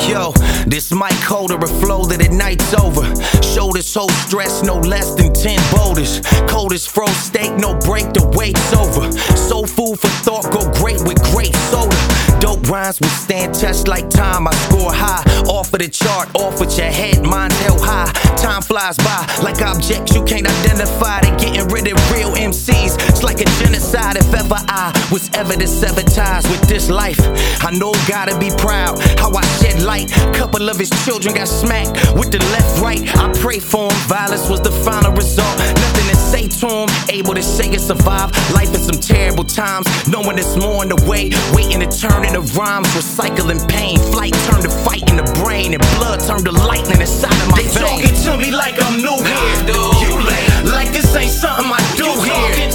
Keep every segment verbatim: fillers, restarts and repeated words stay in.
Yo, this mic holder a flow that the night's over. Shoulders so stressed, no less than ten boulders. Cold as froze steak, no break, the wait's over. Soul food for thought, go great with great soda. Dope rhymes withstand tests like time, I score high. Off of the chart, off with your head, mine's held high. Time flies by like objects you can't identify. They getting rid of real M Cs, it's like a genocide. If ever I was ever to sever ties with this life, I know gotta be proud how I shed light. Couple of his children got smacked with the left right. I pray for him, violence was the final result. Nothing to say to him, able to say it survived life in some terrible times. Knowing there's more in the way, waiting to turn into rhymes. Recycling pain, flight turned to fight in the brain, and blood turned to lightning inside of my veins. They talking to me like I'm new here, you late. Like this ain't something I do here.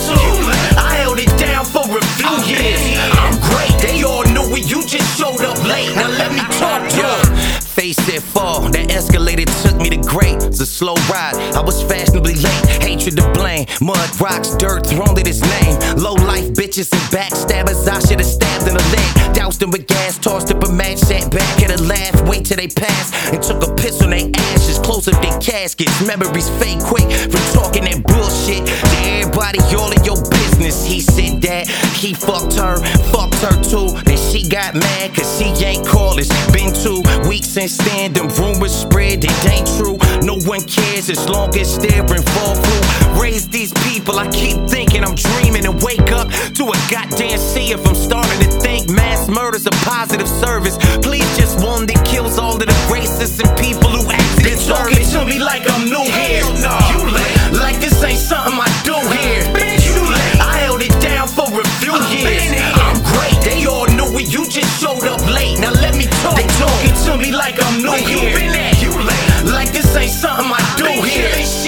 I held it down for a few years. I'm great, they all knew it, you just showed up late. Now let me talk to you. Face it fall, that escalator took me to great. It's a slow ride, I was fashionably late. Hatred to blame, mud, rocks, dirt thrown at his name. Low life bitches and backstabbers, I should've stabbed in the leg. Doused them with gas, tossed up a match, sat back at a laugh. Wait till they pass, and took a piss on their ashes. Close up their caskets, memories fade quick from talking that bullshit to everybody, all of your business. He said that he fucked her, fucked her too. Then she got mad cause she ain't called. It's been two weeks since then, them rumors spread, it ain't true. No one cares as long as they're involved. Who raised these people? I keep thinking I'm dreaming and wake up to a goddamn sea if I'm starting to think mass murder's a positive service. Please just one that kills all of the racists and people who actually deserve it. They talking to me like I'm new here, no. You late. Like this ain't something I do here. You late. I held it down for a few years. I'm great, they all knew it, you just showed up late. Now let me talk. They talking to me like I'm new like here. You late. Like this ain't something I do here.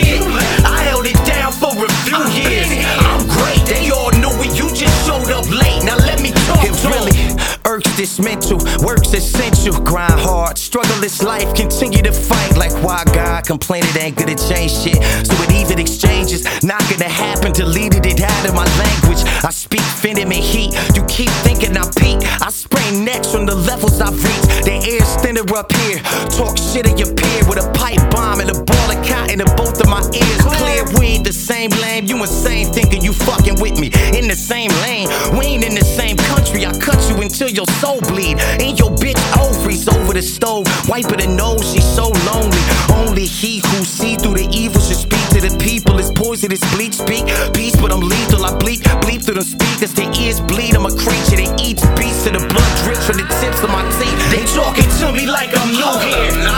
I held it down for a few years. I'm great, they all knew it, you just showed up late. Now let me talk. It really irks this mental, work's essential. Grind hard, struggle this life, continue to fight. Like why God complain it ain't gonna change shit. So it even exchanges, not gonna happen. Deleted it out of my language. I speak venom and heat, you keep thinking I'm peak. I spray next from the levels I've reached. The air's thinner up here, talk shit of your peer with a pipe bomb and a ball of cotton in both of my ears. Clear weed, the same lane, you insane thinking you fucking with me. In the same lane, we ain't in the same country. I cut you until your soul bleed. And your bitch ovaries over the stove, wiping the nose, she's so lonely. Only he who see through the evil should speak to the people. It's poisonous bleach, speak peace, but I'm lethal. I bleep, bleep through the speakers, their ears bleed. I'm a creature that eats beasts to the blood drips from the tips of my teeth. They talking to me like I'm new here.